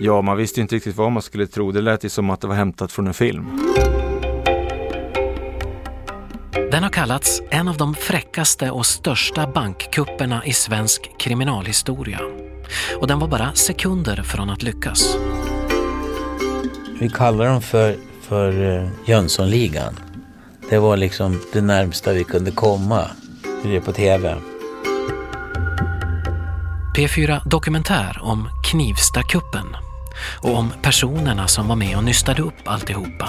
Ja, man visste inte riktigt vad man skulle tro. Det lät ju som att det var hämtat från en film. Den har kallats en av de fräckaste och största bankkupperna i svensk kriminalhistoria. Och den var bara sekunder från att lyckas. Vi kallar dem för Jönssonligan. Det var liksom det närmsta vi kunde komma. Det är på tv. P4 Dokumentär om Knivstakuppen och om personerna som var med och nystade upp alltihopa.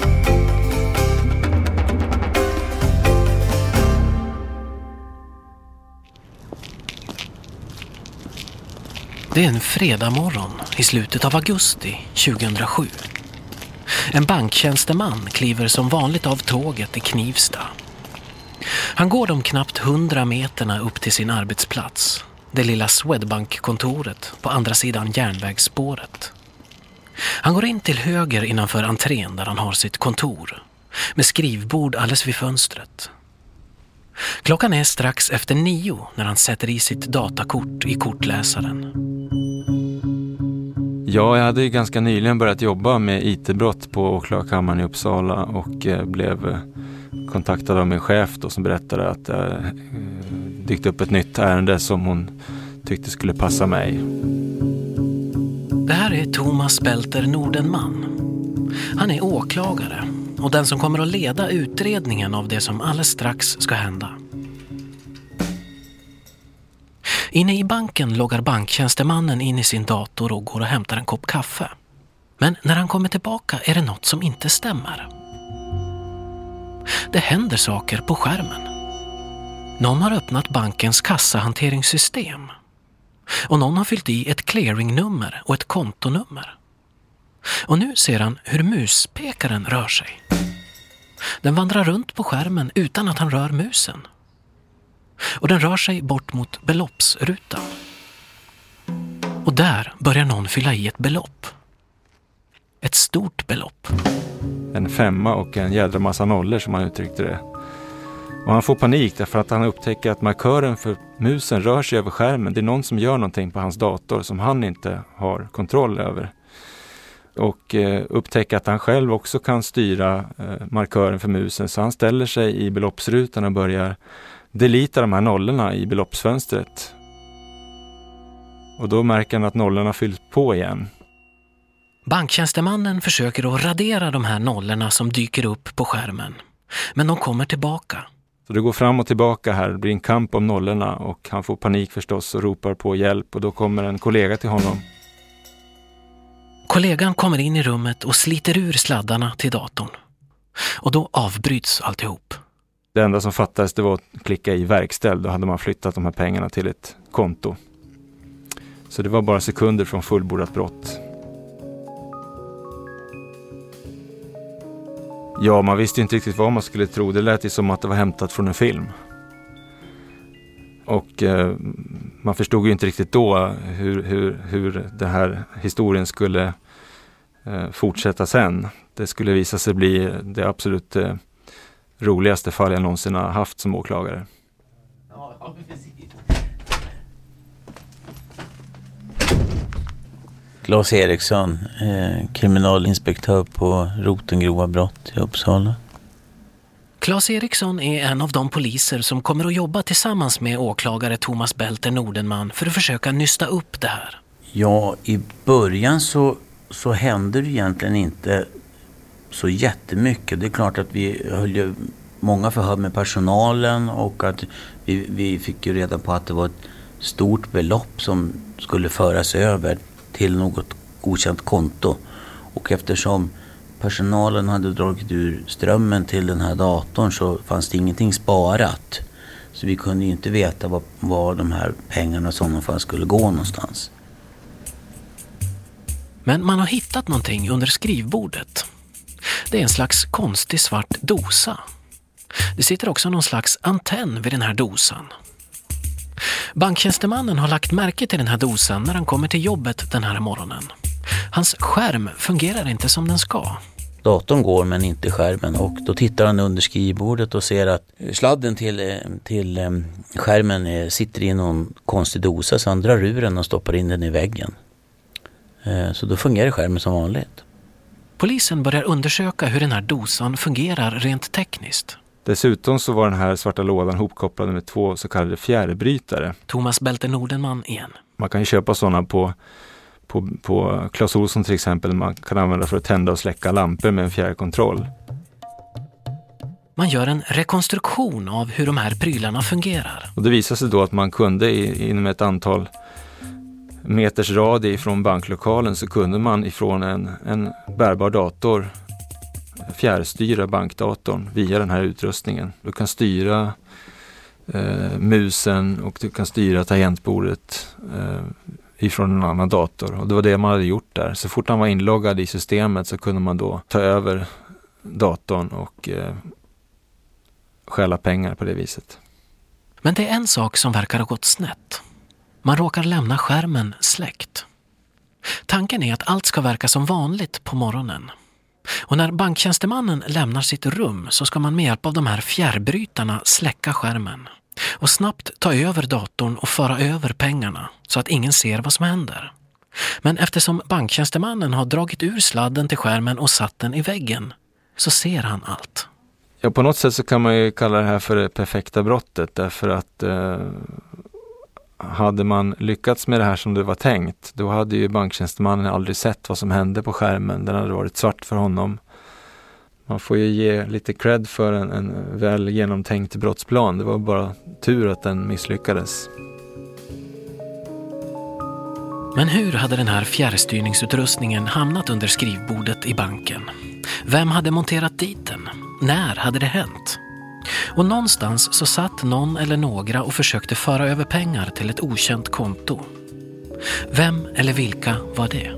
Det är en fredag morgon i slutet av augusti 2007. En banktjänsteman kliver som vanligt av tåget i Knivsta. Han går de knappt 100 meterna upp till sin arbetsplats, det lilla Swedbank-kontoret på andra sidan järnvägsspåret. Han går in till höger innanför entrén där han har sitt kontor, med skrivbord alldeles vid fönstret. Klockan är strax efter 9 när han sätter i sitt datakort i kortläsaren. Ja, jag hade ju ganska nyligen börjat jobba med IT-brott på åklagarkammaren i Uppsala och blev kontaktad av min chef då, som berättade att det dykt upp ett nytt ärende som hon tyckte skulle passa mig. Det här är Thomas Belter Nordenman. Han är åklagare och den som kommer att leda utredningen av det som alldeles strax ska hända. Inne i banken loggar banktjänstemannen in i sin dator och går och hämtar en kopp kaffe. Men när han kommer tillbaka är det något som inte stämmer. Det händer saker på skärmen. Någon har öppnat bankens kassahanteringssystem. Och någon har fyllt i ett clearingnummer och ett kontonummer. Och nu ser han hur muspekaren rör sig. Den vandrar runt på skärmen utan att han rör musen. Och den rör sig bort mot beloppsrutan. Och där börjar någon fylla i ett belopp. Ett stort belopp. En 5 och en jädra massa nollor som han uttryckte det. Och han får panik därför att han upptäcker att markören för musen rör sig över skärmen. Det är någon som gör någonting på hans dator som han inte har kontroll över. Och upptäcker att han själv också kan styra markören för musen. Så han ställer sig i beloppsrutan och börjar delita de här nollorna i beloppsfönstret. Och då märker han att nollorna fylls på igen. Banktjänstemannen försöker att radera de här nollorna som dyker upp på skärmen. Men de kommer tillbaka. Så det går fram och tillbaka här. Det blir en kamp om nollorna och han får panik förstås och ropar på hjälp. Och då kommer en kollega till honom. Kollegan kommer in i rummet och sliter ur sladdarna till datorn. Och då avbryts alltihop. Det enda som fattades det var att klicka i verkställ. Då hade man flyttat de här pengarna till ett konto. Så det var bara sekunder från fullbordat brott. Ja, man visste inte riktigt vad man skulle tro. Det lät ju som att det var hämtat från en film. Och man förstod ju inte riktigt då hur den här historien skulle fortsätta sen. Det skulle visa sig bli det absolut roligaste fall jag någonsin har haft som åklagare. Ja, precis. Claes Eriksson, kriminalinspektör på Rotengrova brott i Uppsala. Claes Eriksson är en av de poliser som kommer att jobba tillsammans med åklagare Thomas Belter Nordenman för att försöka nysta upp det här. Ja, i början så hände det egentligen inte så jättemycket. Det är klart att vi höll ju många förhör med personalen och att vi fick ju reda på att det var ett stort belopp som skulle föras över till något godkänt konto. Och eftersom personalen hade dragit ur strömmen till den här datorn så fanns det ingenting sparat. Så vi kunde ju inte veta var de här pengarna som fall skulle gå någonstans. Men man har hittat någonting under skrivbordet. Det är en slags konstig svart dosa. Det sitter också någon slags antenn vid den här dosan. Banktjänstemannen har lagt märke till den här dosan när han kommer till jobbet den här morgonen. Hans skärm fungerar inte som den ska. Datorn går men inte skärmen och då tittar han under skrivbordet och ser att sladden till skärmen sitter i någon konstig dosa så han drar ur den och stoppar in den i väggen. Så då fungerar skärmen som vanligt. Polisen börjar undersöka hur den här dosan fungerar rent tekniskt. Dessutom så var den här svarta lådan hopkopplad med 2 så kallade fjärrbrytare. Thomas Bälte Nordenman igen. Man kan ju köpa sådana på Clas Ohlson till exempel. Man kan använda för att tända och släcka lampor med en fjärrkontroll. Man gör en rekonstruktion av hur de här prylarna fungerar. Och det visade sig då att man kunde inom ett antal meters radie från banklokalen så kunde man ifrån en bärbar dator fjärrstyra bankdatorn via den här utrustningen. Du kan styra musen och du kan styra tangentbordet ifrån en annan dator. Och det var det man hade gjort där. Så fort han var inloggad i systemet så kunde man då ta över datorn och stjäla pengar på det viset. Men det är en sak som verkar ha gått snett. Man råkar lämna skärmen släckt. Tanken är att allt ska verka som vanligt på morgonen. Och när banktjänstemannen lämnar sitt rum så ska man med hjälp av de här fjärrbrytarna släcka skärmen. Och snabbt ta över datorn och föra över pengarna så att ingen ser vad som händer. Men eftersom banktjänstemannen har dragit ur sladden till skärmen och satt den i väggen så ser han allt. Ja, på något sätt så kan man ju kalla det här för det perfekta brottet därför att hade man lyckats med det här som det var tänkt då hade ju banktjänstemannen aldrig sett vad som hände på skärmen. Den hade varit svart för honom. Man får ju ge lite cred för en väl genomtänkt brottsplan. Det var bara tur att den misslyckades. Men hur hade den här fjärrstyrningsutrustningen hamnat under skrivbordet i banken? Vem hade monterat dit den? När hade det hänt? Och någonstans så satt någon eller några och försökte föra över pengar till ett okänt konto. Vem eller vilka var det?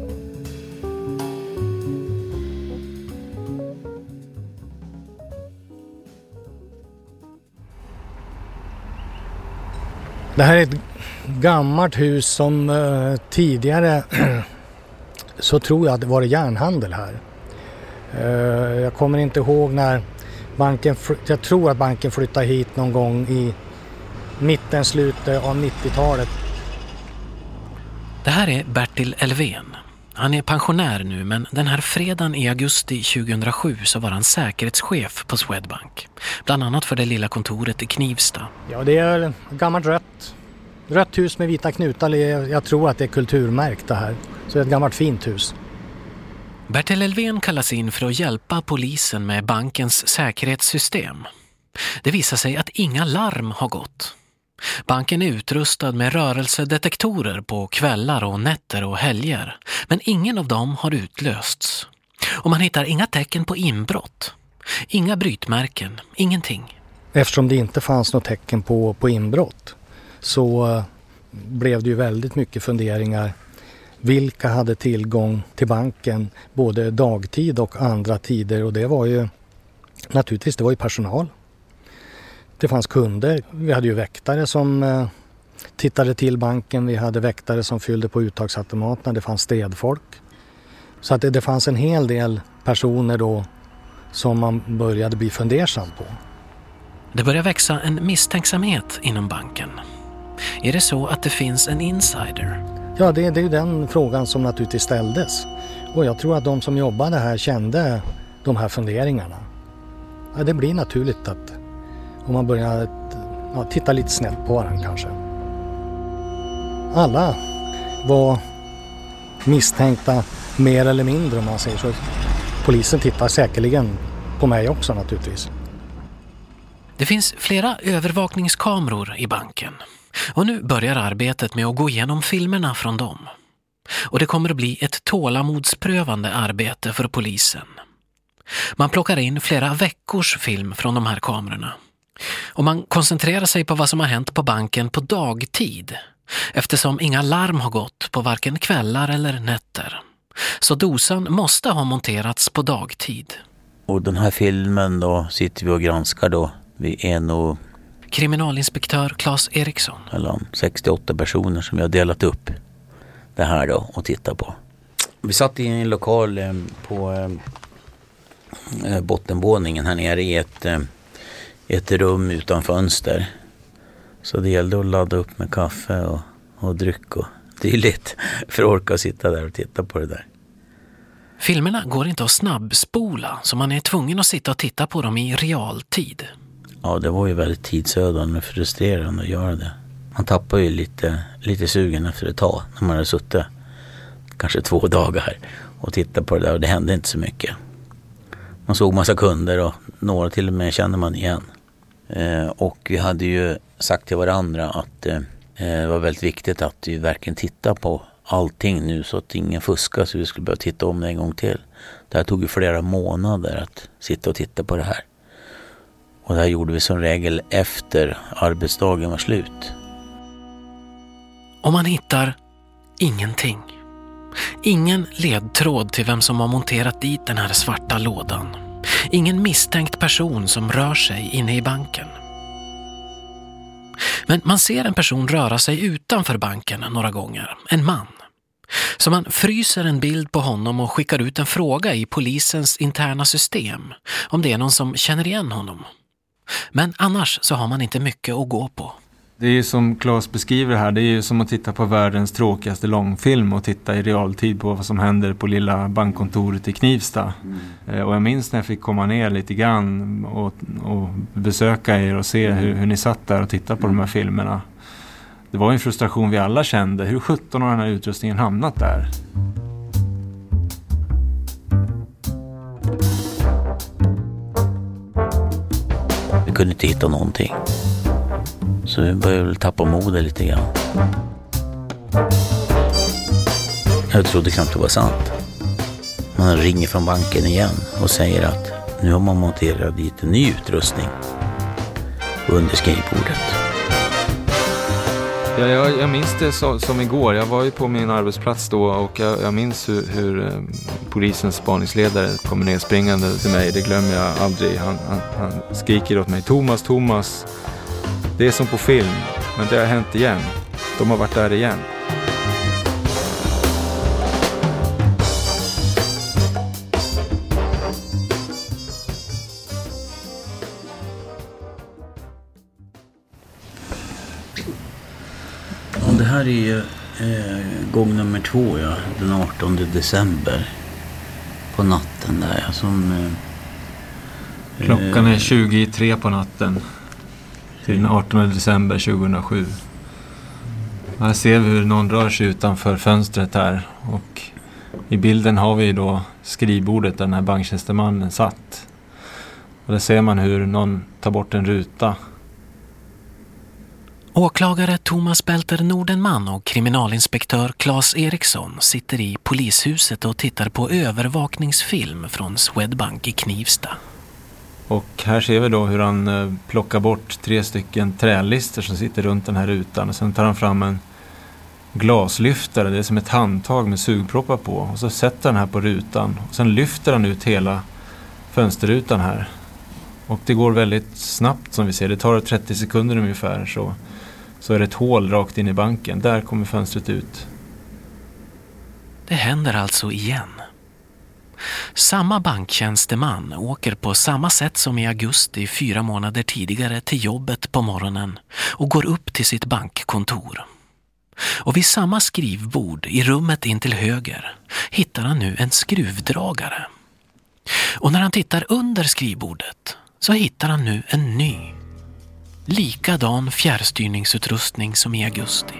Det här är ett gammalt hus som tidigare så tror jag att det var järnhandel här. Jag kommer inte ihåg när jag tror att banken flyttade hit någon gång i slutet av 90-talet. Det här är Bertil Elfven. Han är pensionär nu, men den här fredagen i augusti 2007 så var han säkerhetschef på Swedbank. Bland annat för det lilla kontoret i Knivsta. Ja, det är gammalt rött hus med vita knutar. Jag tror att det är kulturmärkt det här. Så det är ett gammalt fint hus. Bertil Elfven kallas in för att hjälpa polisen med bankens säkerhetssystem. Det visar sig att inga larm har gått. Banken är utrustad med rörelsedetektorer på kvällar och nätter och helger. Men ingen av dem har utlösts. Och man hittar inga tecken på inbrott. Inga brytmärken, ingenting. Eftersom det inte fanns något tecken på inbrott så blev det ju väldigt mycket funderingar. Vilka hade tillgång till banken både dagtid och andra tider, och det var ju naturligtvis det var ju personal. Det fanns kunder, vi hade ju väktare som tittade till banken, vi hade väktare som fyllde på uttagsautomaterna, det fanns städfolk. Så att det fanns en hel del personer då som man började bli fundersam på. Det börjar växa en misstänksamhet inom banken. Är det så att det finns en insider? Ja, det är ju den frågan som naturligtvis ställdes. Och jag tror att de som jobbade här kände de här funderingarna. Ja, det blir naturligt att om man börjar titta lite snett på den kanske. Alla var misstänkta mer eller mindre om man säger så. Polisen tittar säkerligen på mig också naturligtvis. Det finns flera övervakningskameror i banken. Och nu börjar arbetet med att gå igenom filmerna från dem. Och det kommer att bli ett tålamodsprövande arbete för polisen. Man plockar in flera veckors film från de här kamerorna. Och man koncentrerar sig på vad som har hänt på banken på dagtid. Eftersom inga larm har gått på varken kvällar eller nätter. Så dosan måste ha monterats på dagtid. Och den här filmen då sitter vi och granskar då. Vi är nog kriminalinspektör Claes Eriksson. 68 personer som vi har delat upp det här då och tittar på. Vi satt i en lokal på bottenvåningen här nere i ett rum utan fönster. Så det gällde att ladda upp med kaffe och dryck och äventyrligt för att orka sitta där och titta på det där. Filmerna går inte att snabbspola, så man är tvungen att sitta och titta på dem i realtid. Ja, det var ju väldigt tidsödande och frustrerande att göra det. Man tappar ju lite sugen efter ett tag när man hade suttit kanske 2 dagar och tittat på det där, och det hände inte så mycket. Man såg massa kunder och några till och med kände man igen. Och vi hade ju sagt till varandra att det var väldigt viktigt att vi verkligen tittar på allting nu så att ingen fuskar, så vi skulle börja titta om det en gång till. Det här tog ju flera månader att sitta och titta på det här. Och det här gjorde vi som regel efter arbetsdagen var slut. Och man hittar ingenting. Ingen ledtråd till vem som har monterat dit den här svarta lådan. Ingen misstänkt person som rör sig inne i banken. Men man ser en person röra sig utanför banken några gånger. En man. Så man fryser en bild på honom och skickar ut en fråga i polisens interna system om det är någon som känner igen honom. Men annars så har man inte mycket att gå på. Det är ju som Claes beskriver här, det är ju som att titta på världens tråkigaste långfilm och titta i realtid på vad som händer på lilla bankkontoret i Knivsta. Och jag minns när jag fick komma ner lite grann och besöka er och se hur ni satt där och tittade på de här filmerna. Det var en frustration vi alla kände. Hur 17 har den här utrustningen hamnat där? Vi kunde inte hitta någonting. Så vi började väl tappa modet lite grann. Jag trodde knappt det var sant. Man ringer från banken igen och säger att nu har man monterat dit en ny utrustning under skrivbordet. Ja, jag minns det som igår. Jag var ju på min arbetsplats då och jag minns hur polisens spaningsledare kommer ner springande till mig. Det glömmer jag aldrig. Han skriker åt mig: Thomas, det är som på film, men det har hänt igen. De har varit där igen. Och det här är ju gång nummer 2, ja, den 18 december på natten där. Klockan är 23 på natten till den 18 december 2007. Här ser vi hur någon rör sig utanför fönstret här, och i bilden har vi då skrivbordet där den här banktjänstemannen satt. Och där ser man hur någon tar bort en ruta. Åklagare Thomas Belter Nordenman och kriminalinspektör Claes Eriksson sitter i polishuset och tittar på övervakningsfilm från Swedbank i Knivsta. Och här ser vi då hur han plockar bort 3 stycken trälister som sitter runt den här rutan. Och sen tar han fram en glaslyftare, det är som ett handtag med sugproppar på. Och så sätter han här på rutan. Och sen lyfter han ut hela fönsterrutan här. Och det går väldigt snabbt som vi ser. Det tar 30 sekunder ungefär, så är det ett hål rakt in i banken. Där kommer fönstret ut. Det händer alltså igen. Samma banktjänsteman åker på samma sätt som i augusti 4 månader tidigare till jobbet på morgonen och går upp till sitt bankkontor. Och vid samma skrivbord i rummet in till höger hittar han nu en skruvdragare. Och när han tittar under skrivbordet så hittar han nu en ny, likadan fjärrstyrningsutrustning som i augusti.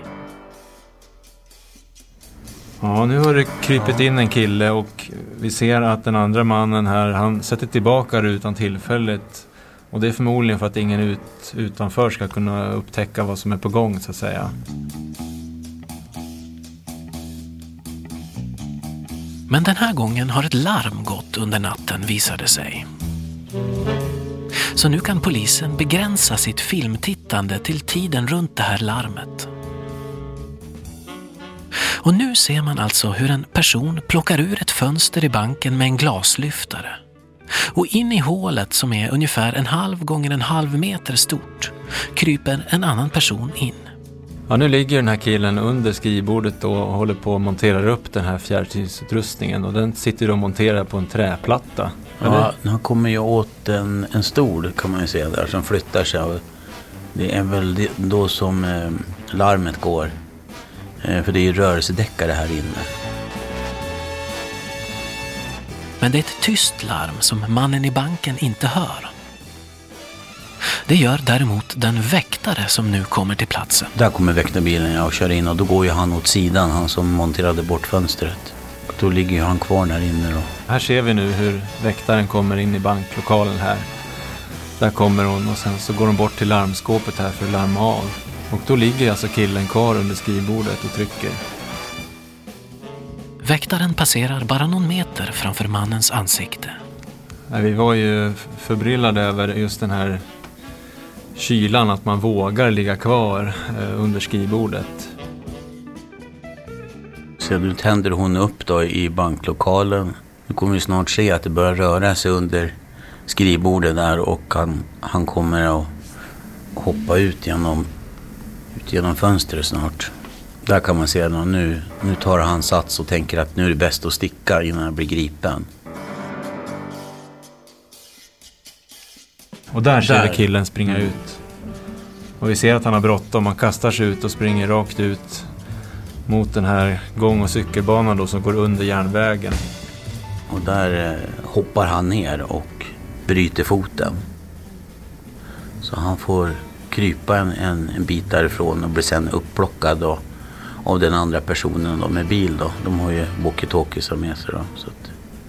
Ja, nu har det krypit in en kille och vi ser att den andra mannen här, han sätter tillbaka rutan tillfälligt. Och det är förmodligen för att ingen utanför ska kunna upptäcka vad som är på gång, så att säga. Men den här gången har ett larm gått under natten, visade sig. Så nu kan polisen begränsa sitt filmtittande till tiden runt det här larmet. Och nu ser man alltså hur en person plockar ur ett fönster i banken med en glaslyftare. Och in i hålet, som är ungefär 1,5 gånger 1,5 meter stort, kryper en annan person in. Ja, nu ligger den här killen under skrivbordet och håller på att montera upp den här fjärrstyrningsutrustningen. Och den sitter och monterar på en träplatta. Ja, nu kommer jag åt en stol, kan man ju se där, som flyttar sig. Det är väl då som larmet går. För det är ju rörelsedeckare här inne. Men det är ett tyst larm som mannen i banken inte hör. Det gör däremot den väktare som nu kommer till platsen. Där kommer väktarbilen och kör in och då går ju han åt sidan, han som monterade bort fönstret. Då ligger ju han kvar där inne då. Här ser vi nu hur väktaren kommer in i banklokalen här. Där kommer hon och sen så går hon bort till larmskåpet här för att larma av. Och då ligger alltså killen kvar under skrivbordet och trycker. Väktaren passerar bara någon meter framför mannens ansikte. Vi var ju förbryllade över just den här kylan, att man vågar ligga kvar under skrivbordet. Så nu tänder hon upp då i banklokalen. Nu kommer vi snart se att det börjar röra sig under skrivbordet där och han kommer att hoppa ut genom fönstret snart. Där kan man se att nu tar han sats och tänker att nu är det bäst att sticka innan han blir gripen. Och där ser vi killen springa ut. Och vi ser att han har bråttom. Han kastar sig ut och springer rakt ut mot den här gång- och cykelbanan då som går under järnvägen. Och där hoppar han ner och bryter foten. Så han får krypa en bit därifrån och blir sen upplockad då, av den andra personen då, med bil då. De har ju walkie-talkies med sig då. Så att...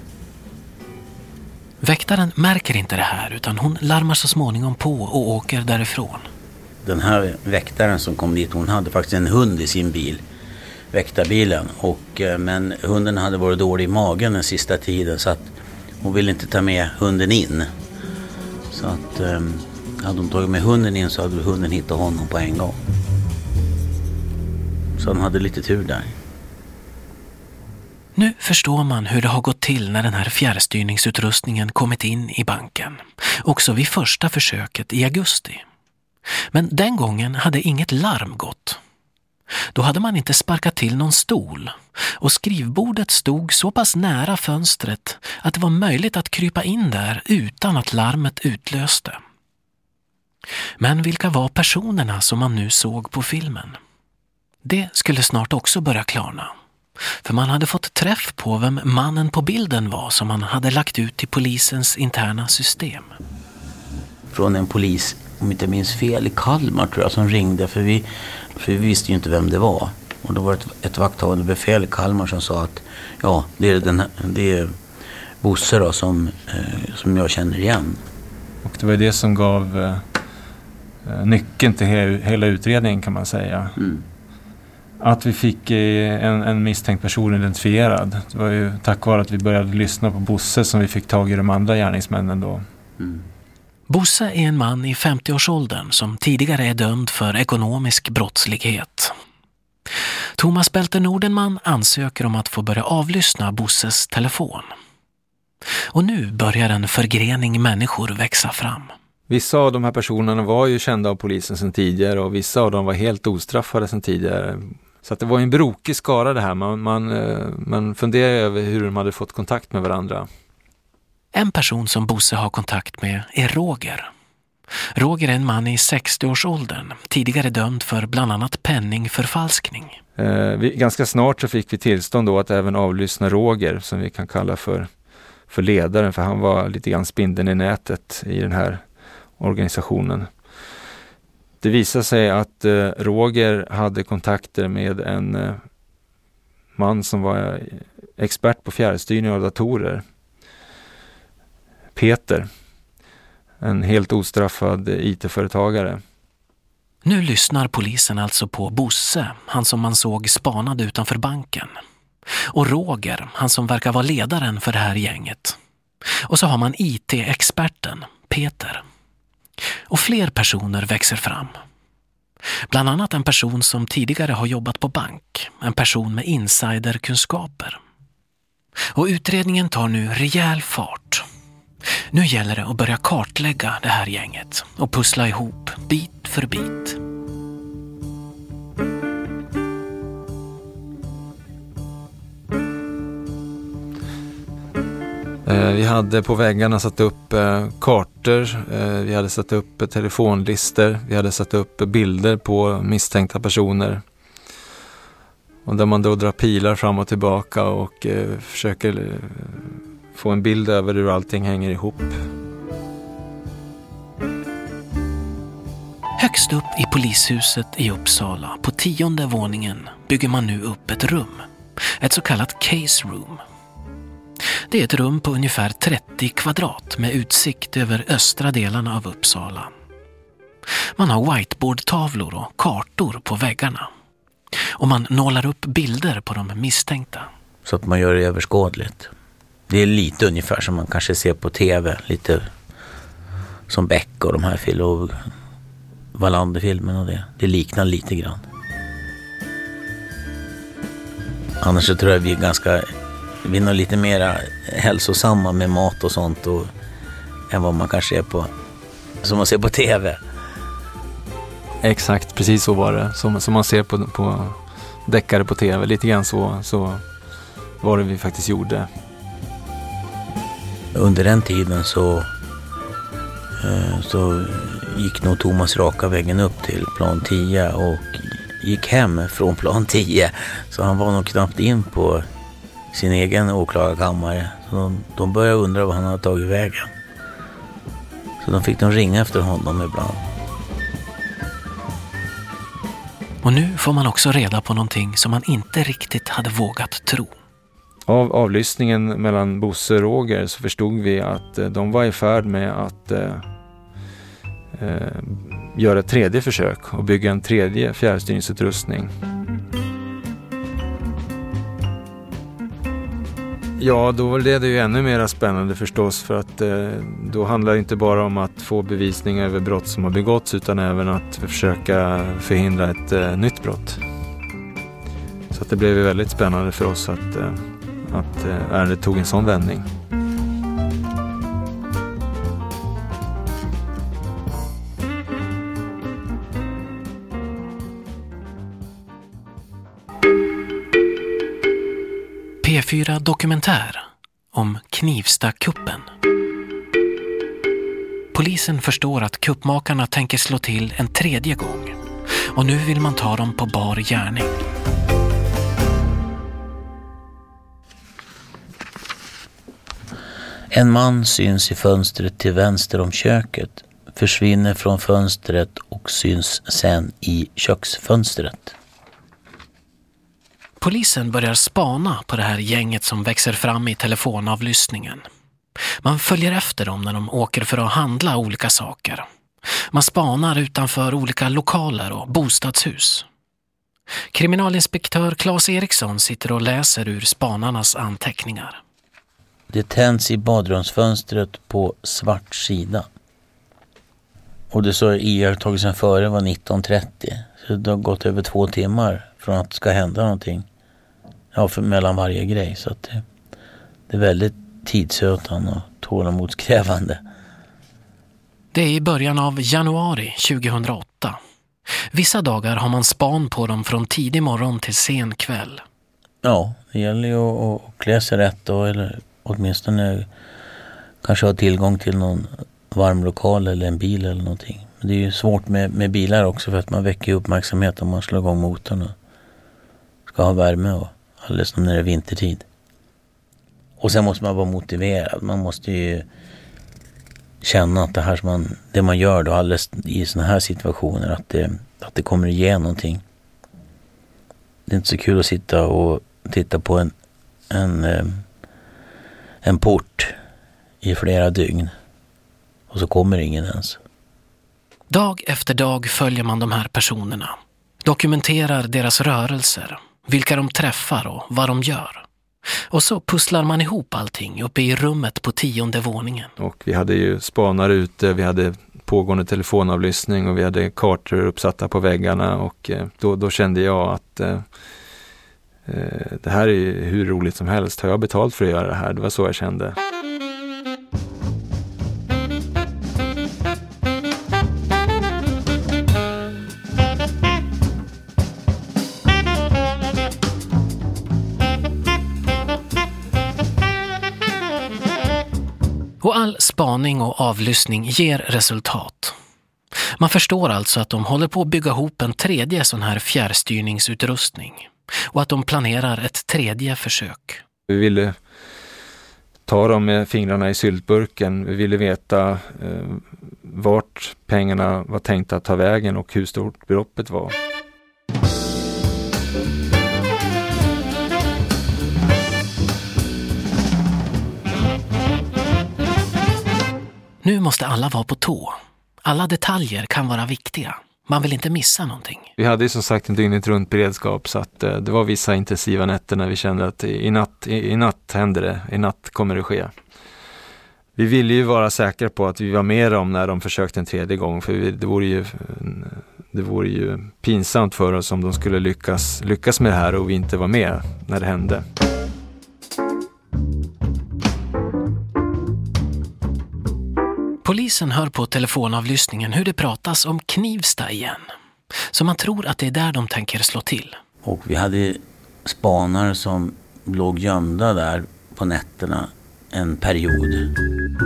Väktaren märker inte det här utan hon larmar så småningom på och åker därifrån. Den här väktaren som kom dit, hon hade faktiskt en hund i sin bil, väktarbilen. Men hunden hade varit dålig i magen den sista tiden så att hon ville inte ta med hunden in. Så att hade hon tagit med hunden in så hade hunden hittat honom på en gång. Så han hade lite tur där. Nu förstår man hur det har gått till när den här fjärrstyrningsutrustningen kommit in i banken. Också vid första försöket i augusti. Men den gången hade inget larm gått. Då hade man inte sparkat till någon stol och skrivbordet stod så pass nära fönstret att det var möjligt att krypa in där utan att larmet utlöste. Men vilka var personerna som man nu såg på filmen? Det skulle snart också börja klarna. För man hade fått träff på vem mannen på bilden var som man hade lagt ut till polisens interna system. Från en polis, om inte minns fel, i Kalmar tror jag, som ringde för vi visste ju inte vem det var. Och då var det ett vakthavande befäl i Kalmar som sa att ja, det är Bosse då som jag känner igen. Och det var det som gav nyckeln till hela utredningen kan man säga. Mm. Att vi fick en misstänkt person identifierad. Det var ju tack vare att vi började lyssna på Bosse som vi fick tag i de andra gärningsmännen då. Mm. Bosse är en man i 50-årsåldern som tidigare är dömd för ekonomisk brottslighet. Thomas Belter Nordenman ansöker om att få börja avlyssna Bosses telefon. Och nu börjar en förgrening människor växa fram. Vissa av de här personerna var ju kända av polisen sedan tidigare och vissa av dem var helt ostraffade sedan tidigare. Så att det var en brokig skara det här. Man funderar över hur de hade fått kontakt med varandra. En person som Bosse har kontakt med är Roger. Roger är en man i 60-årsåldern, tidigare dömd för bland annat penningförfalskning. Ganska snart så fick vi tillstånd då att även avlyssna Roger, som vi kan kalla för ledaren, för han var lite grann spindeln i nätet i den här organisationen. Det visade sig att Roger hade kontakter med en man som var expert på fjärrstyrning av datorer. Peter, en helt ostraffad IT-företagare. Nu lyssnar polisen alltså på Bosse, han som man såg spanad utanför banken. Och Roger, han som verkar vara ledaren för det här gänget. Och så har man IT-experten, Peter. Och fler personer växer fram. Bland annat en person som tidigare har jobbat på bank. En person med insiderkunskaper. Och utredningen tar nu rejäl fart. Nu gäller det att börja kartlägga det här gänget och pussla ihop bit för bit. Vi hade på väggarna satt upp kartor, vi hade satt upp telefonlister, vi hade satt upp bilder på misstänkta personer. Och där man då drar pilar fram och tillbaka och försöker få en bild över hur allting hänger ihop. Högst upp i polishuset i Uppsala, på 10:e våningen, bygger man nu upp ett rum. Ett så kallat case room. Det är ett rum på ungefär 30 kvadrat med utsikt över östra delarna av Uppsala. Man har whiteboardtavlor och kartor på väggarna. Och man nålar upp bilder på de misstänkta. Så att man gör det överskådligt. Det är lite ungefär som man kanske ser på tv. Lite som Beck och de här och Wallander-filmen och det. Det liknar lite grann. Annars så tror jag vi är nog lite mer hälsosamma med mat och sånt än vad man kanske är på, som man ser på tv. Exakt, precis så var det. Som man ser på deckare på tv. Lite grann så var det vi faktiskt gjorde. Under den tiden så gick nog Thomas raka vägen upp till plan 10 och gick hem från plan 10. Så han var nog knappt in på sin egen åklagarkammare. Så de började undra vad han hade tagit vägen. Så de fick ringa efter honom ibland. Och nu får man också reda på någonting som man inte riktigt hade vågat tro. Av avlyssningen mellan Bosse och Roger så förstod vi att de var i färd med att göra ett tredje försök och bygga en tredje fjärrstyrningsutrustning. Ja, då var det ju ännu mer spännande förstås, för att då handlar det inte bara om att få bevisning över brott som har begåtts utan även att försöka förhindra ett nytt brott. Så att det blev väldigt spännande för oss att ärendet tog en sån vändning. P4 Dokumentär om Knivsta-kuppen. Polisen förstår att kuppmakarna tänker slå till en tredje gång. Och nu vill man ta dem på bar gärning. En man syns i fönstret till vänster om köket, försvinner från fönstret och syns sen i köksfönstret. Polisen börjar spana på det här gänget som växer fram i telefonavlyssningen. Man följer efter dem när de åker för att handla olika saker. Man spanar utanför olika lokaler och bostadshus. Kriminalinspektör Claes Eriksson sitter och läser ur spanarnas anteckningar. Det tänds i badrumsfönstret på svart sida. Och det så iakttagelsen före var 19:30. Så det har gått över 2 timmar från att det ska hända någonting. Ja, mellan varje grej. Så att det är väldigt tidsötande och tålamodskrävande. Det är i början av januari 2008. Vissa dagar har man span på dem från tidig morgon till sen kväll. Ja, det gäller ju att klä sig rätt då, eller åtminstone kanske ha tillgång till någon varm lokal eller en bil eller någonting. Men det är ju svårt med bilar också, för att man väcker uppmärksamhet om man slår igång motorn och ska ha värme, och alldeles som när det är vintertid. Och sen måste man vara motiverad. Man måste ju känna att det man gör då alldeles i såna här situationer, att det kommer att ge någonting. Det är inte så kul att sitta och titta på en port i flera dygn och så kommer ingen ens. Dag efter dag följer man de här personerna. Dokumenterar deras rörelser, vilka de träffar och vad de gör. Och så pusslar man ihop allting uppe i rummet på 10:e våningen. Och vi hade ju spanare ute, vi hade pågående telefonavlyssning och vi hade kartor uppsatta på väggarna, och då kände jag att det här är hur roligt som helst. Har jag betalt för att göra det här? Det var så jag kände. Och all spaning och avlyssning ger resultat. Man förstår alltså att de håller på att bygga ihop en tredje sån här fjärrstyrningsutrustning. och att de planerar ett tredje försök. Vi ville ta dem med fingrarna i syltburken. Vi ville veta vart pengarna var tänkta att ta vägen och hur stort beloppet var. Nu måste alla vara på tå. Alla detaljer kan vara viktiga. Man vill inte missa någonting. Vi hade ju som sagt en dygnet runt beredskap, så att det var vissa intensiva nätter när vi kände att i natt händer det, i natt kommer det ske. Vi ville ju vara säkra på att vi var med om när de försökte en tredje gång, för det vore ju pinsamt för oss om de skulle lyckas med det här och vi inte var med när det hände. Polisen hör på telefonavlyssningen hur det pratas om Knivsta igen. Så man tror att det är där de tänker slå till. Och vi hade spanare som låg gömda där på nätterna en period.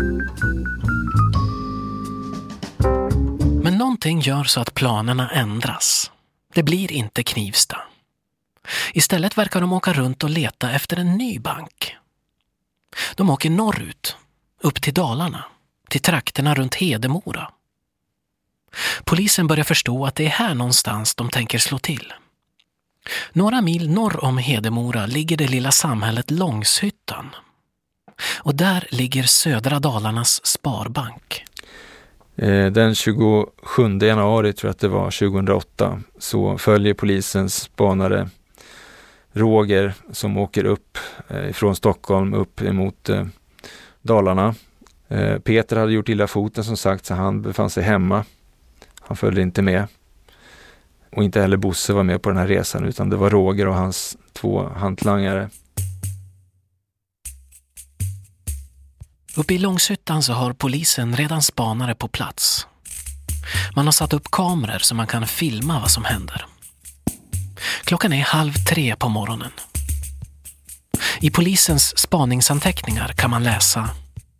Men någonting gör så att planerna ändras. Det blir inte Knivsta. Istället verkar de åka runt och leta efter en ny bank. De åker norrut, upp till Dalarna, till trakterna runt Hedemora. Polisen börjar förstå att det är här någonstans de tänker slå till. Några mil norr om Hedemora ligger det lilla samhället Långshyttan. Och där ligger södra Dalarnas Sparbank. Den 27 januari tror jag att det var 2008 så följer polisens spanare Roger som åker upp från Stockholm upp emot Dalarna. Peter hade gjort illa foten som sagt, så han befann sig hemma. Han följde inte med. Och inte heller Bosse var med på den här resan, utan det var Roger och hans 2 hantlangare. Uppe i Långshyttan så har polisen redan spanare på plats. Man har satt upp kameror så man kan filma vad som händer. Klockan är 2:30 på morgonen. I polisens spaningsanteckningar kan man läsa: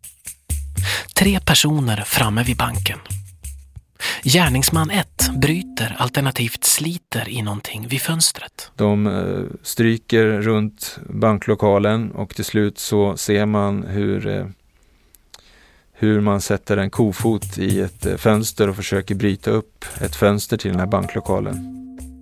3 personer framme vid banken. Gärningsman 1 bryter alternativt sliter i någonting vid fönstret. De stryker runt banklokalen och till slut så ser man hur man sätter en kofot i ett fönster och försöker bryta upp ett fönster till den här banklokalen.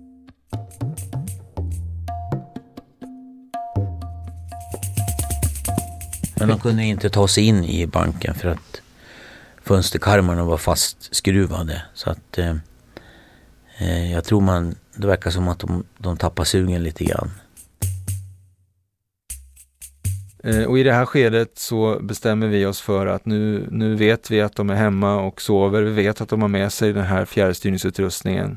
Men de kunde inte ta sig in i banken för att fönsterkarmarna var fastskruvade. Så att jag tror det verkar som att de tappar sugen lite grann. Och i det här skedet så bestämmer vi oss för att nu vet vi att de är hemma och sover. Vi vet att de har med sig den här fjärrstyrningsutrustningen.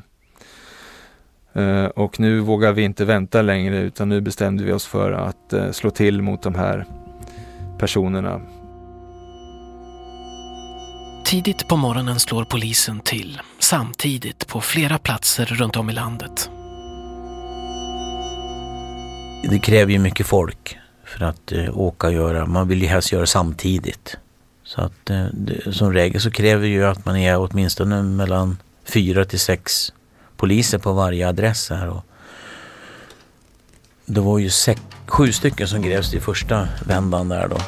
Och nu vågar vi inte vänta längre, utan nu bestämde vi oss för att slå till mot de här personerna. Tidigt på morgonen slår polisen till, samtidigt på flera platser runt om i landet. Det kräver ju mycket folk för att åka och göra. Man vill ju helst göra samtidigt. Så att som regel så kräver ju att man är åtminstone mellan 4 till 6 poliser på varje adress här. Och det var ju 7 stycken som grävs i första vändan där då.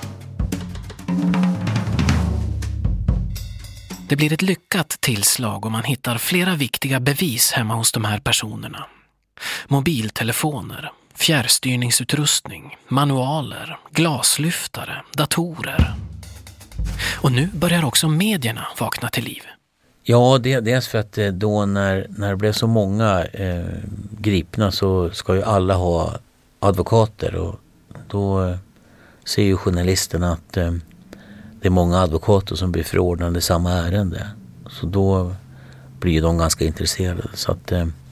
Det blir ett lyckat tillslag och man hittar flera viktiga bevis hemma hos de här personerna. Mobiltelefoner, fjärrstyrningsutrustning, manualer, glaslyftare, datorer. Och nu börjar också medierna vakna till liv. Ja, dels för att då när det blev så många gripna så ska ju alla ha advokater, och då ser ju journalisterna att det är många advokater som blir förordnade i samma ärende. Så då blir de ganska intresserade. Så att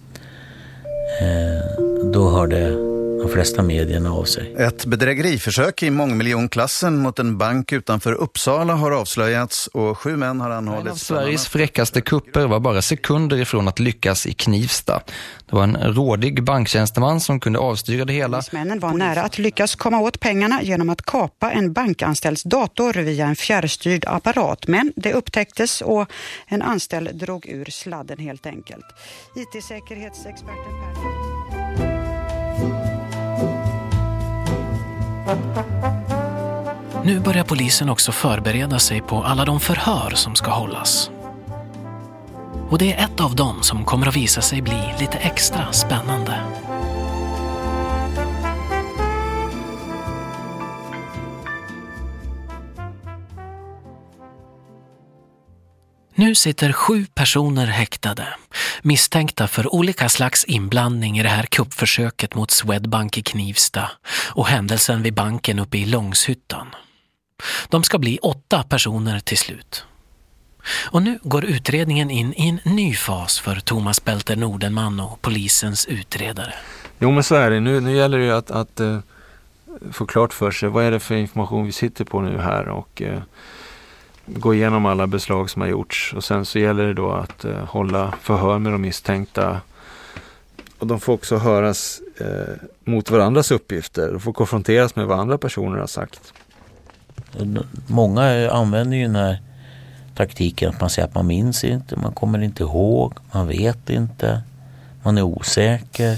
då hörde de flesta medierna av sig. Ett bedrägeriförsök i mångmiljonklassen mot en bank utanför Uppsala har avslöjats och 7 män har anhållits. En av Sveriges fräckaste kupper var bara sekunder ifrån att lyckas i Knivsta. Det var en rådig banktjänsteman som kunde avstyra det hela. Männen var nära att lyckas komma åt pengarna genom att kapa en bankanställds dator via en fjärrstyrd apparat. Men det upptäcktes och en anställd drog ur sladden helt enkelt. IT-säkerhetsexperten Per Nu börjar polisen också förbereda sig på alla de förhör som ska hållas. Och det är ett av dem som kommer att visa sig bli lite extra spännande. Nu sitter 7 personer häktade, misstänkta för olika slags inblandning i det här kuppförsöket mot Swedbank i Knivsta och händelsen vid banken uppe i Långshyttan. De ska bli 8 personer till slut. Och nu går utredningen in i en ny fas för Thomas Belter Nordenman och polisens utredare. Jo, men så är det. Nu gäller det ju att få klart för sig vad är det för information vi sitter på nu här och gå igenom alla beslag som har gjorts. Och sen så gäller det då att hålla förhör med de misstänkta. Och de får också höras mot varandras uppgifter och får konfronteras med vad andra personer har sagt. Många använder ju den här taktiken att man säger att man minns inte, man kommer inte ihåg, man vet inte, man är osäker.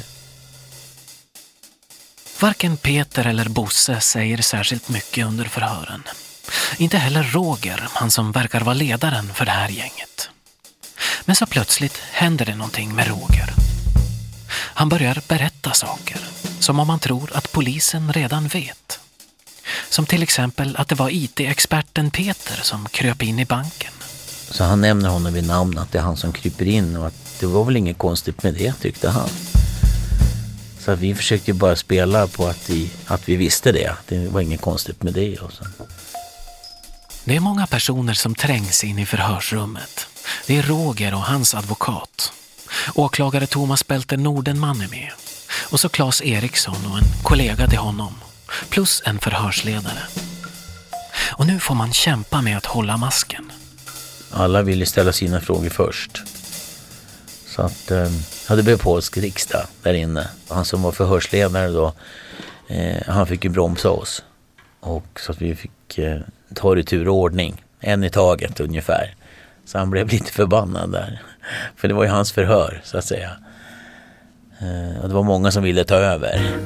Varken Peter eller Bosse säger särskilt mycket under förhören. Inte heller Roger, han som verkar vara ledaren för det här gänget. Men så plötsligt händer det någonting med Roger. Han börjar berätta saker, som om man tror att polisen redan vet. Som till exempel att det var IT-experten Peter som kröp in i banken. Så han nämner honom vid namn, att det är han som kryper in och att det var väl inget konstigt med det, tyckte han. Så att vi försökte ju bara spela på att vi visste det. Det var inget konstigt med det. Och så. Det är många personer som trängs in i förhörsrummet. Det är Roger och hans advokat. Åklagare Thomas Belter Nordenman är med. Och så Claes Eriksson och en kollega till honom. Plus en förhörsledare. Och nu får man kämpa med att hålla masken. Alla ville ställa sina frågor först. Så att hade blivit polsk riksdag där inne. Han som var förhörsledare då, han fick ju bromsa oss. Och så att vi fick ta det i tur och ordning. En i taget ungefär. Så han blev lite förbannad där. För det var ju hans förhör så att säga. Och det var många som ville ta över.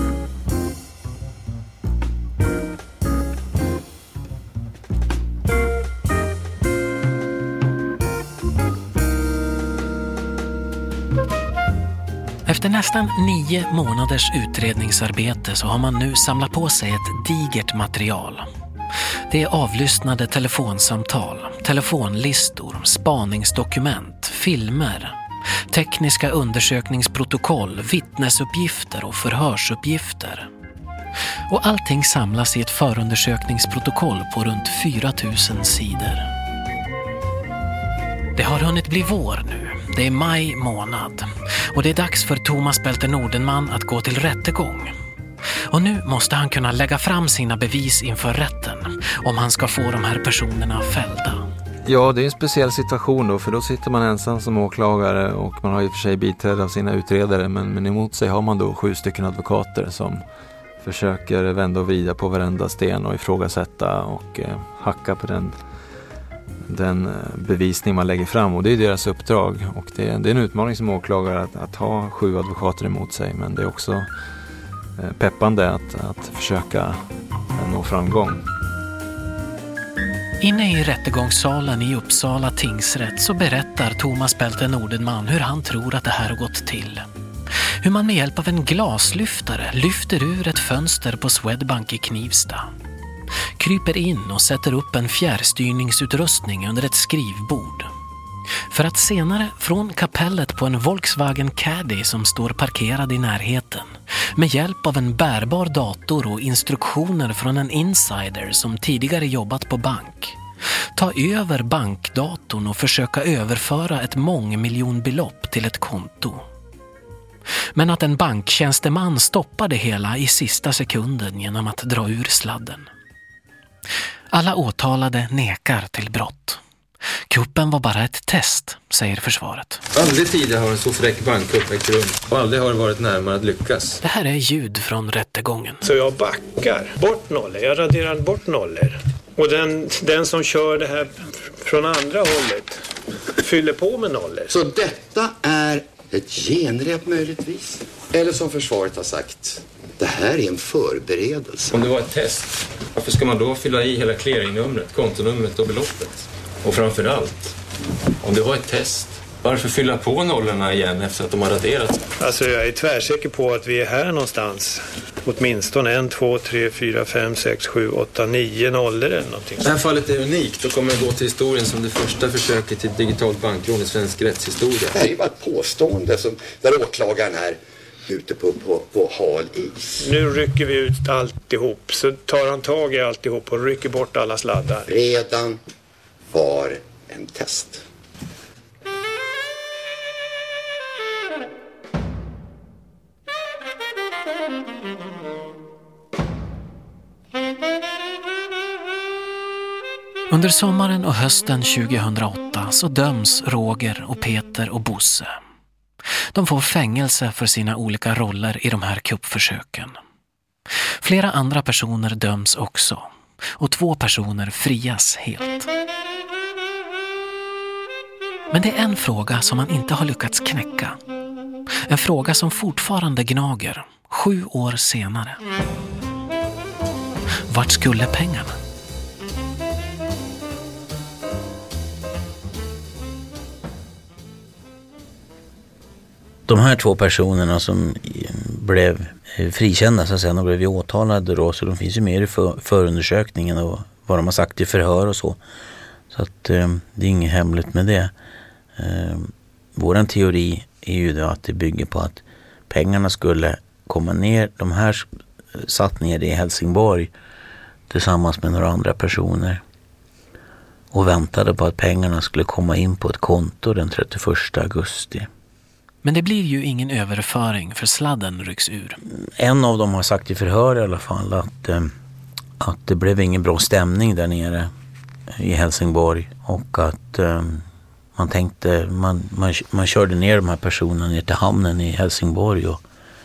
Efter nästan 9 månaders utredningsarbete så har man nu samlat på sig ett digert material. Det är avlyssnade telefonsamtal, telefonlistor, spaningsdokument, filmer, tekniska undersökningsprotokoll, vittnesuppgifter och förhörsuppgifter. Och allting samlas i ett förundersökningsprotokoll på runt 4000 sidor. Det har hunnit bli vår nu. Det är maj månad och det är dags för Thomas Belter Nordenman att gå till rättegång. Och nu måste han kunna lägga fram sina bevis inför rätten om han ska få de här personerna fällda. Ja, det är en speciell situation då, för då sitter man ensam som åklagare och man har i och för sig biträde av sina utredare, men emot sig har man då 7 stycken advokater som försöker vända och vrida på varenda sten och ifrågasätta och hacka på den bevisning man lägger fram, och det är deras uppdrag, och det är en utmaning som åklagare att ha 7 advokater emot sig, men det är också peppande att försöka nå framgång. Inne i rättegångssalen i Uppsala tingsrätt så berättar Thomas Belter Nordenman hur han tror att det här har gått till. Hur man med hjälp av en glaslyftare lyfter ur ett fönster på Swedbank i Knivsta. Kryper in och sätter upp en fjärrstyrningsutrustning under ett skrivbord. För att senare från kapellet på en Volkswagen Caddy som står parkerad i närheten, med hjälp av en bärbar dator och instruktioner från en insider som tidigare jobbat på bank, ta över bankdatorn och försöka överföra ett mångmiljonbelopp till ett konto. Men att en banktjänsteman stoppade hela i sista sekunden genom att dra ur sladden. Alla åtalade nekar till brott. Kuppen var bara ett test, säger försvaret. Aldrig tidigare har en så fräck bankkupp ägt rum och aldrig har det varit närmare att lyckas. Det här är ljud från rättegången. Så jag backar bort nollor, jag raderar bort nollor. Och den som kör det här från andra hållet fyller på med nollor. Så detta är ett genrep möjligtvis? Eller som försvaret har sagt, Det här är en förberedelse. Om det var ett test, varför ska man då fylla i hela clearingnumret, kontonumret och beloppet? Och framförallt, om det var ett test, varför fylla på nollorna igen efter att de har raderats? Alltså jag är tvärsäker på att vi är här någonstans. Åtminstone 1, 2, 3, 4, 5, 6, 7, 8, 9 nollor eller någonting. Det här fallet är unikt och kommer att gå till historien som det första försöket till digitalt bankrån i svensk rättshistoria. Det här är bara ett påstående där åklagaren är ute på hal is. Nu rycker vi ut alltihop, så tar han tag i alltihop och rycker bort alla sladdar. Redan var en test. Under sommaren och hösten 2008 så döms Roger och Peter och Bosse. De får fängelse för sina olika roller i de här kuppförsöken. Flera andra personer döms också och 2 personer frias helt. Men det är en fråga som man inte har lyckats knäcka. En fråga som fortfarande gnager 7 år senare. Vart skulle pengarna? De här 2 personerna som blev frikända så att säga, de blev ju åtalade då, så de finns ju med i förundersökningen och vad de har sagt i förhör och så. Så att det är inget hemligt med det. Våran teori är ju då att det bygger på att pengarna skulle komma ner. De här satt ner i Helsingborg tillsammans med några andra personer och väntade på att pengarna skulle komma in på ett konto den 31 augusti. Men det blir ju ingen överföring för sladden rycks ur. En av dem har sagt i förhör i alla fall att det blev ingen bra stämning där nere i Helsingborg och att man tänkte, man körde ner de här personerna ner till hamnen i Helsingborg och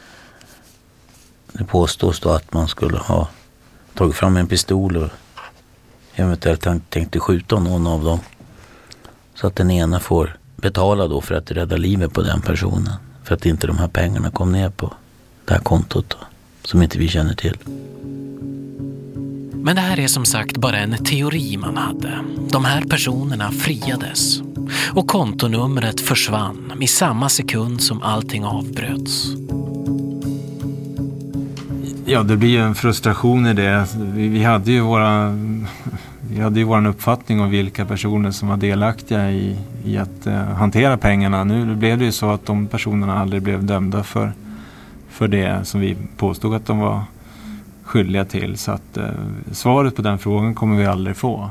det påstås då att man skulle ha tagit fram en pistol och eventuellt tänkte skjuta någon av dem så att den ena får betala då för att rädda livet på den personen för att inte de här pengarna kom ner på det här kontot då, som inte vi känner till. Men det här är som sagt bara en teori man hade. De här personerna friades och kontonumret försvann i samma sekund som allting avbröts. Ja, det blir ju en frustration i det. Vi hade ju våran uppfattning om vilka personer som var delaktiga i att hantera pengarna. Nu blev det ju så att de personerna aldrig blev dömda för det som vi påstod att de var skyldiga till. Så att svaret på den frågan kommer vi aldrig få.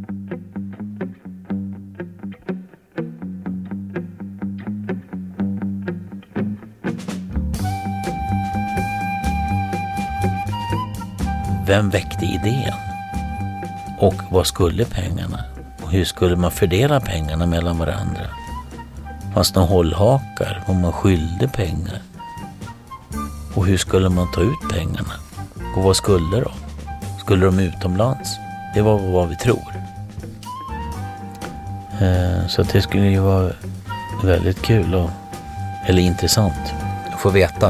Vem väckte idén? Och vad skulle pengarna? Och hur skulle man fördela pengarna mellan varandra? Fanns det några hållhakar om man skyllde pengar? Och hur skulle man ta ut pengarna? Och vad skulle de? Skulle de utomlands? Det var vad vi tror. Så det skulle ju vara väldigt kul eller intressant att få veta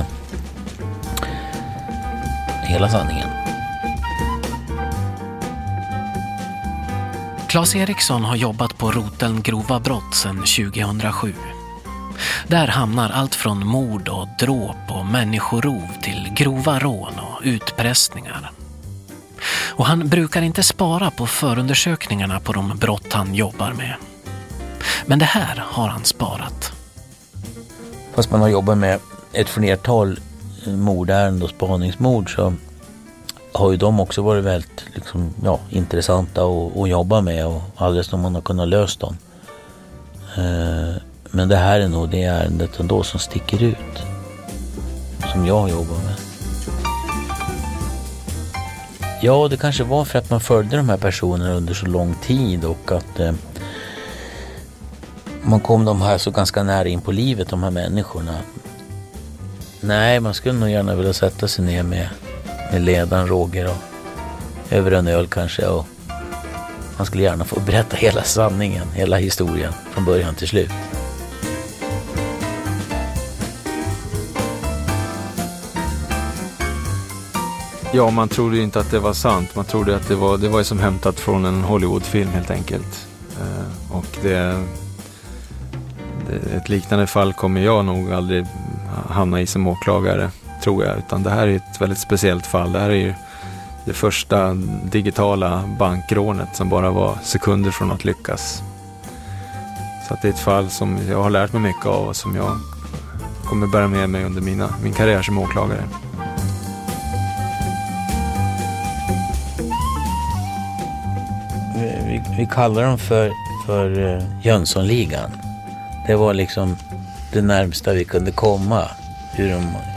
hela sanningen. Claes Eriksson har jobbat på roteln grova brott sedan 2007. Där hamnar allt från mord och dråp och människorov till grova rån och utpressningar. Och han brukar inte spara på förundersökningarna på de brott han jobbar med. Men det här har han sparat. Fast man har jobbat med ett flertal mordärenden och spaningsmord så har ju de också varit väldigt intressanta att jobba med och alldeles som man har kunnat lösa dem. Men det här är nog det ärendet ändå som sticker ut. Som jag jobbar med. Ja, det kanske var för att man följde de här personerna under så lång tid och att man kom de här så ganska nära in på livet, de här människorna. Nej, man skulle nog gärna vilja sätta sig ner med ledaren Roger och över en öl kanske, och man skulle gärna få berätta hela sanningen, hela historien från början till slut. Ja, man trodde inte att det var sant. Man trodde att det var som hämtat från en Hollywoodfilm helt enkelt. Och ett liknande fall kommer jag nog aldrig hamna i som åklagare, tror jag. Utan det här är ett väldigt speciellt fall. Det här är ju det första digitala bankrånet som bara var sekunder från att lyckas. Så att det är ett fall som jag har lärt mig mycket av och som jag kommer bära med mig under min karriär som åklagare. Vi kallar dem för Jönssonligan. Det var liksom det närmsta vi kunde komma hur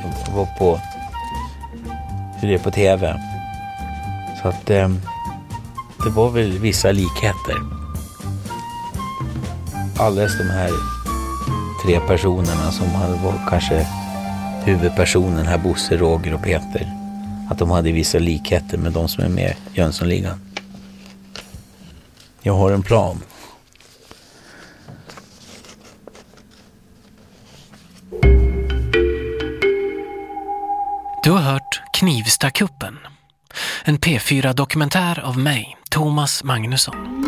det är på tv. Så att det var väl vissa likheter. Alldeles de här 3 personerna som var kanske huvudpersonen här, Bosse, Roger och Peter. Att de hade vissa likheter med de som är med i Jönssonligan. Jag har en plan. Du har hört Knivstakuppen. En P4-dokumentär av mig, Thomas Magnusson.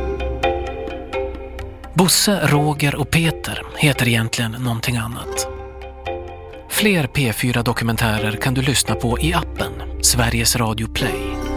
Bosse, Roger och Peter heter egentligen någonting annat. Fler P4-dokumentärer kan du lyssna på i appen Sveriges Radio Play.